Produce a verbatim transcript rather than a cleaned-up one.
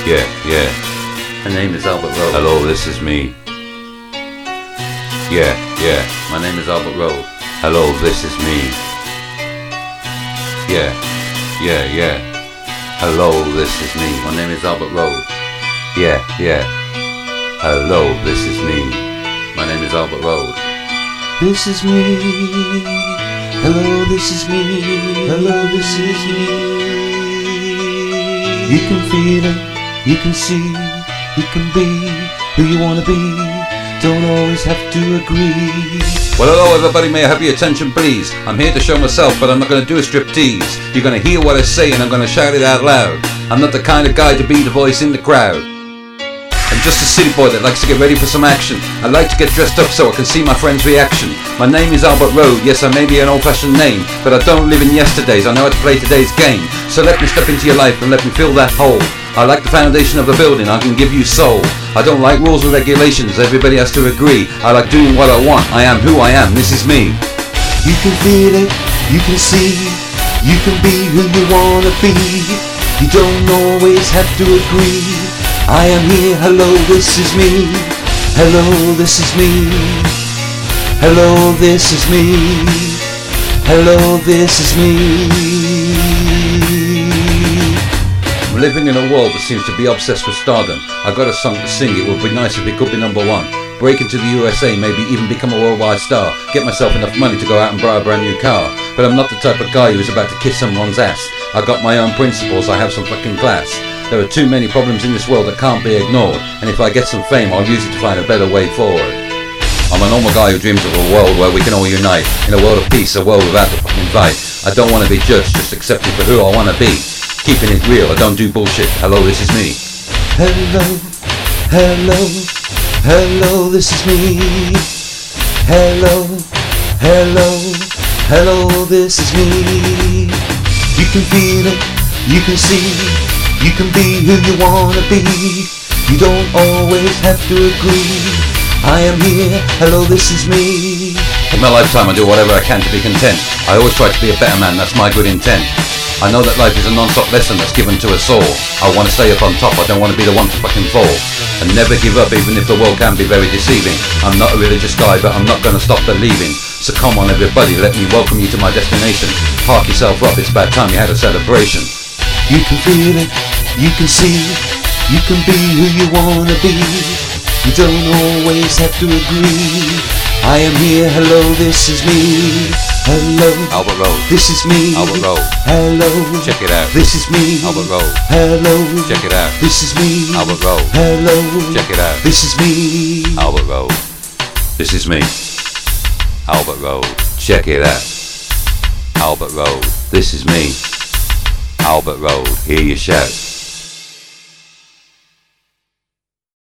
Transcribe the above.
Yeah, yeah. My name is Albert Road. Hello, this is me. Yeah, yeah. My name is Albert Road. Hello, this is me. Yeah, yeah, yeah. Hello, this is me. My name is Albert Road. Yeah, yeah. Hello, this is me. My name is Albert Road. This is me. Hello, this is me. Hello, this is me. You can feel it, you can see, you can be who you wanna be. Don't always have to agree. Well, hello everybody, may I have your attention please? I'm here to show myself, but I'm not going to do a striptease. You're going to hear what I say and I'm going to shout it out loud. I'm not the kind of guy to be the voice in the crowd. I'm just a city boy that likes to get ready for some action. I like to get dressed up so I can see my friends' reaction. My name is Albert Road, yes I may be an old-fashioned name, but I don't live in yesterday's, I know how to play today's game. So let me step into your life and let me fill that hole. I like the foundation of the building, I can give you soul. I don't like rules and regulations, everybody has to agree. I like doing what I want, I am who I am, this is me. You can feel it, you can see, you can be who you wanna be. You don't always have to agree. I am here, hello, this is me. Hello, this is me. Hello, this is me. Hello, this is me. I'm living in a world that seems to be obsessed with stardom. I got a song to sing, it would be nice if it could be number one. Break into the U S A, maybe even become a worldwide star. Get myself enough money to go out and buy a brand new car. But I'm not the type of guy who's about to kiss someone's ass. I got my own principles, I have some fucking class. There are too many problems in this world that can't be ignored. And if I get some fame, I'll use it to find a better way forward. I'm a normal guy who dreams of a world where we can all unite. In a world of peace, a world without the fucking fight. I don't want to be judged, just accept me for who I want to be. Keeping it real, I don't do bullshit. Hello, this is me. Hello, hello, hello, this is me. Hello, hello, hello, this is me. You can feel it, you can see, you can be who you wanna be. You don't always have to agree. I am here, hello, this is me. In my lifetime I do whatever I can to be content. I always try to be a better man, that's my good intent. I know that life is a non-stop lesson that's given to us all. I want to stay up on top, I don't want to be the one to fucking fall. And never give up even if the world can be very deceiving. I'm not a religious guy but I'm not going to stop believing. So come on everybody, let me welcome you to my destination. Park yourself up, it's about time you had a celebration. You can feel it, you can see, you can be who you want to be. You don't always have to agree. I am here, hello, this is me. Hello, Albert Road. This is me. Albert Road. Hello, Check it out. This is me. Albert Road. Hello, Check it out. This is me. Albert Road. Hello, Check it out. This is me. Albert Road. This is me. Albert Road. Check it out. Albert Road. This is me. Albert Road. Hear you shout.